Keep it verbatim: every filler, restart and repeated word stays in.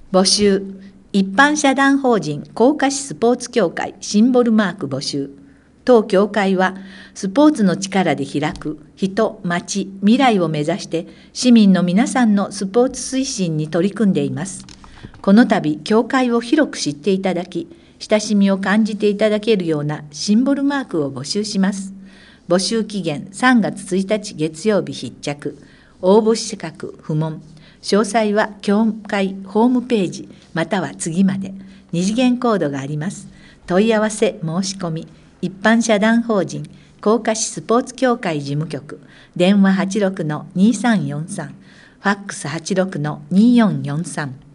募集。一般社団法人甲賀市スポーツ協会シンボルマーク募集。当協会はスポーツの力で開く人、町、未来を目指して市民の皆さんのスポーツ推進に取り組んでいます。この度、協会を広く知っていただき、親しみを感じていただけるようなシンボルマークを募集します。募集期限さんがつついたち月曜日必着。応募資格不問。詳細は協会ホームページまたは次まで。二次元コードがあります。問い合わせ申し込み。一般社団法人甲賀市スポーツ協会事務局。電話 はちろくのにさんよんさん。ファックス はちろくのによんよんさん。